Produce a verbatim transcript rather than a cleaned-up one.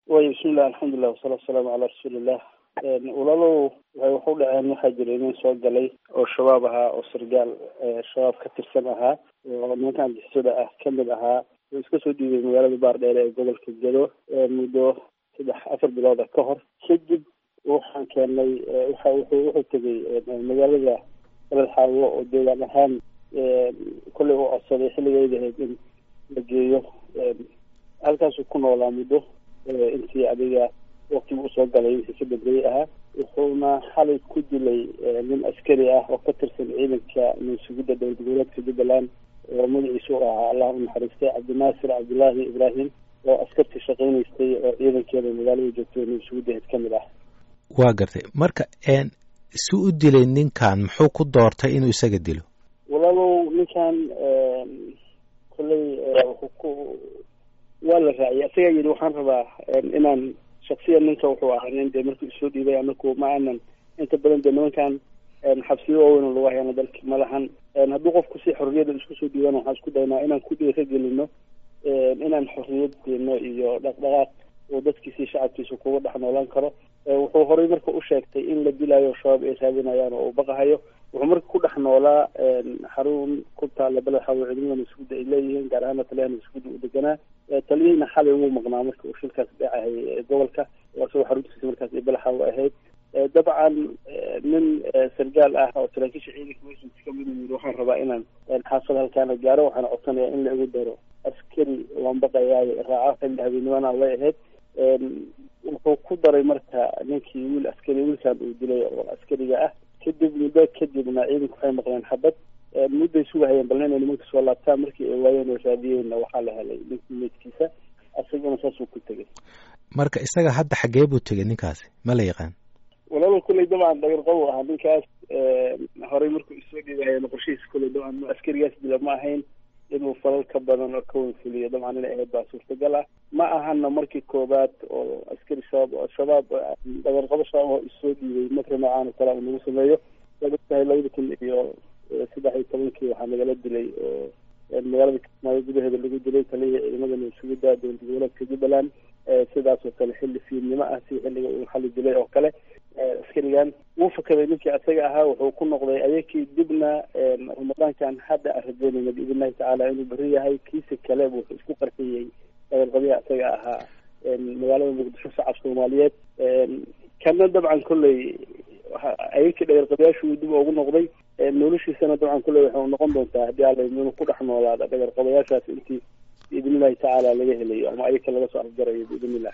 way bismillah alxamdulilah wasalaatu wasalaamu calaa rasuulillah. walaalow waxay waxu dhaceen waxaa jiray nin soo galay oo shabaab ahaa oo sargaal shabaab ka tirsan ahaa oo nimankan jisada ah kamid ahaa oo iska soo dhiibay magaalada baardheere ee gobolka gedo muddo saddex afar bilooda ka hor. kadib waxaan keenay waxa wuxuu wuxuu tegay magaalada Balxaawo oo deegaan ahaan kolley u codsaday xilligeeda ahayd in la geeyo halkaasuu ku noolaa muddo intii adiga waqtigu usoo galay wixii ka dambeeyey ahaa. wuxuuna xalay ku dilay nin askari ah oo ka tirsan ciidanka minsugidda dowlad goboleedka Jubbaland oo magaciisu ahaa allah u naxariistay Cabdinaasir Cabdullaahi Ibraahim oo askartii shaqaynaystay oo ciidankeeda magaalada joogtay minsugidda ka mid ah. waa gartay marka een si u dilay ninkan muxuu ku doortay inuu isaga dilo? walaalow ninkan kolley wuxuu ku waa la raaciyay isaga yidhi waxaan rabaa inaan shaksiyan ninka wuxuu ahaa nin dee markii soo dhiibay anaku ma aanan inta badan dee nimankan xabsiyo waaweyn oo lagu hayana dalki ma lahan. hadduu qofku si xorriyada isku soo dhiibana waxaan isku daynaa inaan ku dhiira gelino inaan xorriyad deeno iyo dhaqdhaqaaq oo dadkiisi shacabkiisa kuga dhex noolaan karo. wuxuu horey marka u sheegtay in la dilayo shabaab ay raadinayaan oo u baqahayo. wuxuu marka ku dhex noolaa xarun ku taala Balxaawo ciidamada minsugidda ay leeyihiin gaar ahaan taliyaha minsugidda u deganaa. taliyihina xalay ugu maqnaa marka uu shilkaas dhacay gobolka isagoo xaruntiisa markaas ay Balxaawo ahayd. dabcan nin sargaal ah oo saraakiisha ciidanka minsugidda kamid yiri waxaan rabaa inaan xaafad halkaana gaaro waxaana codsanayaa in la igu daro askari waan baqayaayo raaca xilli habeenimana way ahayd. wuxuu ku daray marka ninkii wiil askari wiilkan uu dilay oo askariga ah. kadib muddo kadibna ciidanku waxay maqleen xabad mudday sugahayeen balna inay nimanka soo laabtaan. markii ay waayeen oo raadiyeenna waxaa la helay ninkii meydkiisa asagana saasuu ku tegay. marka isaga hadda xaggee buu tegay ninkaasi ma la yaqaan? walaalow kolley dabcan dhagar qow ahaa ninkaas horey markuu isoo dhiibahayeen qorshihiisa kolley dabcan askarigaas dila ma ahayn inuu falal ka badan oo ka wanfuliyo dabcan inay ahayd baa suurtagal ah. ma ahana markii koobaad oo askari shabaab oo shabaab dhagar qabo shabaab oo isoo dhiibay marka noocaan oo kale lagu sameeyo. sababtahay labada kun iyo saddex iyo tobankii waxaa nagala dilay oo magaalada Kismaayo gudaheeda lagu dilay taliya ciidamada minsugidda dowlad goboleedka Jubbaland sidaas oo kale xilli fiidnimo ah si xilliga uu xalli dilay oo kale. askarigan wuu fakaday ninkii asaga ahaa wuxuu ku noqday ayakii dibna ramadaankan hadda aan rajeynayna biidnillahi tacaala inuu beri yahay kiisa kale wuxuu isku qarxiyey dhagarqabiya asaga ahaa magaalada muqdisho shacab soomaaliyeed. kana dabcan kolley ayakii dhagarqabiyaashu dib ugu noqday noloshiisana dabcan kolley waxay noqon doontaa haddii alla inuu ku dhex noolaada dhagarqabiyaashaas intii biidnillahi tacaala laga helayo ama ayaka laga soo afjarayo biidnillah.